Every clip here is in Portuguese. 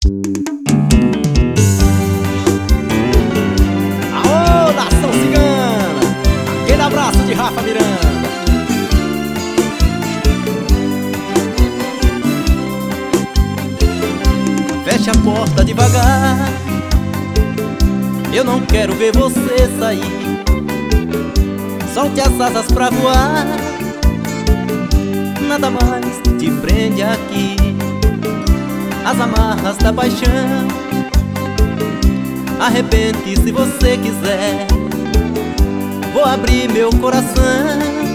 Aô, nação cigana! Aquele abraço de Rafa Miranda. Feche a porta devagar, eu não quero ver você sair. Solte as asas pra voar, nada mais te prende aqui. As amarras da paixão, arrebente se você quiser. Vou abrir meu coração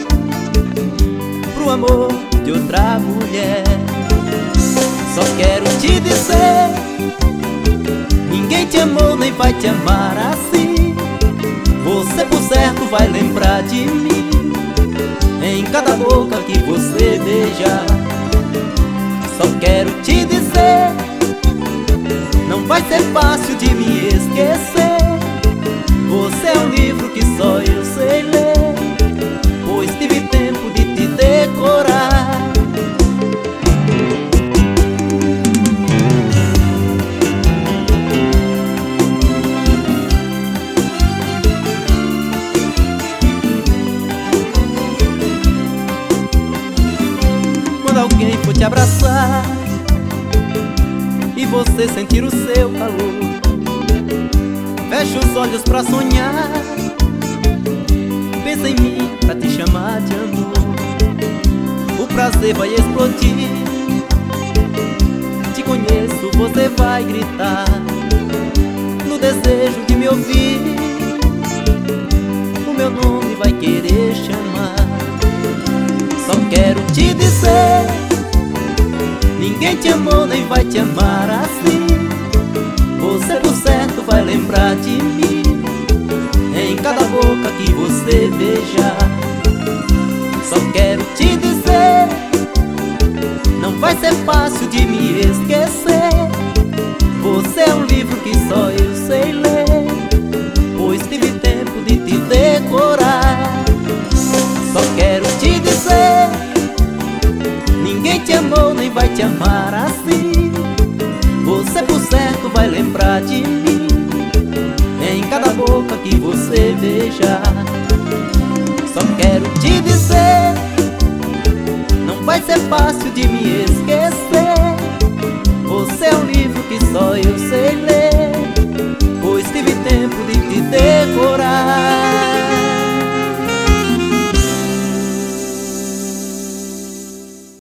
pro amor de outra mulher. Só quero te dizer, ninguém te amou nem vai te amar assim. Você por certo vai lembrar de mim em cada boca que você beija. Só quero te dizer, não vai ser fácil de me esquecer. Você é um livro que só eu sei ler, pois tive tempo de te decorar. Quando alguém for te abraçar e você sentir o seu calor, feche os olhos pra sonhar, pensa em mim pra te chamar de amor. O prazer vai explodir, te conheço, você vai gritar no desejo de me ouvir. O meu nome vai querer chamar. Só quero te dizer, ninguém te amou nem vai te amar assim. Você por certo vai lembrar de mim em cada boca que você beijar. Só quero te dizer, não vai ser fácil de me esquecer. Você é um livro que só eu sei ler, pois tive tempo de te decorar. Só quero te dizer, ninguém te amou nem vai te amar assim. Você por certo vai lembrar de mim em cada boca que você beijar. Só quero te dizer, não vai ser fácil de me esquecer.